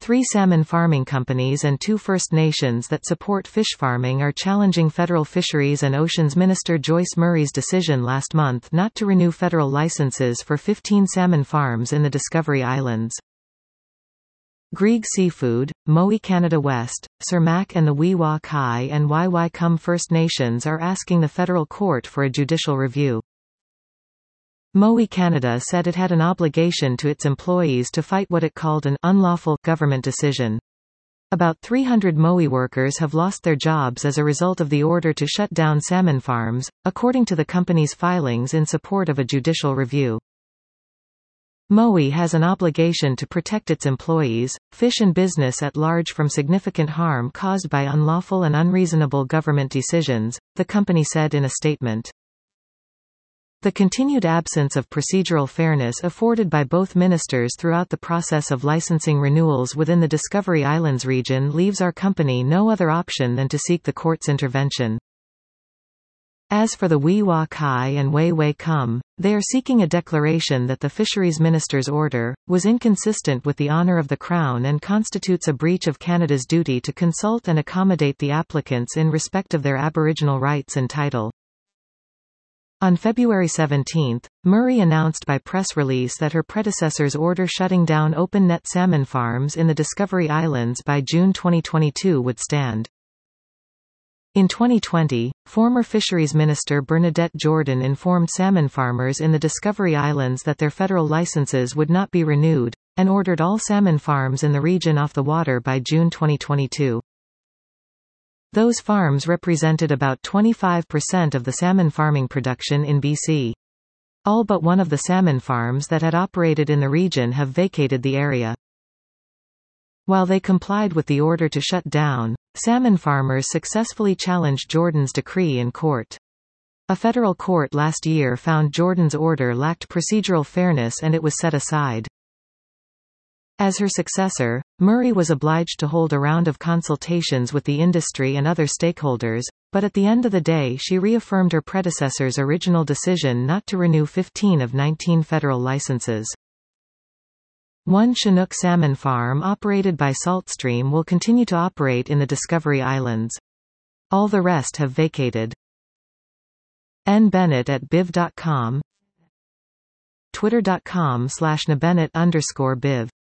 3 salmon farming companies and 2 First Nations that support fish farming are challenging Federal Fisheries and Oceans Minister Joyce Murray's decision last month not to renew federal licenses for 15 salmon farms in the Discovery Islands. Grieg Seafood, Mowi Canada West, Cermak and the Wee-Waa-Kai and Wai-Wai-Kum First Nations are asking the federal court for a judicial review. Mowi Canada said it had an obligation to its employees to fight what it called an unlawful government decision. About 300 Mowi workers have lost their jobs as a result of the order to shut down salmon farms, according to the company's filings in support of a judicial review. Mowi has an obligation to protect its employees, fish and business at large from significant harm caused by unlawful and unreasonable government decisions, the company said in a statement. The continued absence of procedural fairness afforded by both ministers throughout the process of licensing renewals within the Discovery Islands region leaves our company no other option than to seek the court's intervention. As for the Wee-Waa-Kai and Wai-Wai-Kum, they are seeking a declaration that the Fisheries Minister's order was inconsistent with the honour of the Crown and constitutes a breach of Canada's duty to consult and accommodate the applicants in respect of their Aboriginal rights and title. On February 17, Murray announced by press release that her predecessor's order shutting down open-net salmon farms in the Discovery Islands by June 2022 would stand. In 2020, former Fisheries Minister Bernadette Jordan informed salmon farmers in the Discovery Islands that their federal licenses would not be renewed, and ordered all salmon farms in the region off the water by June 2022. Those farms represented about 25% of the salmon farming production in BC. All but one of the salmon farms that had operated in the region have vacated the area. While they complied with the order to shut down, salmon farmers successfully challenged Jordan's decree in court. A federal court last year found Jordan's order lacked procedural fairness and it was set aside. As her successor, Murray was obliged to hold a round of consultations with the industry and other stakeholders, but at the end of the day she reaffirmed her predecessor's original decision not to renew 15 of 19 federal licenses. One Chinook salmon farm operated by Saltstream will continue to operate in the Discovery Islands. All the rest have vacated. N. Bennett at biv.com, twitter.com/nbennett_biv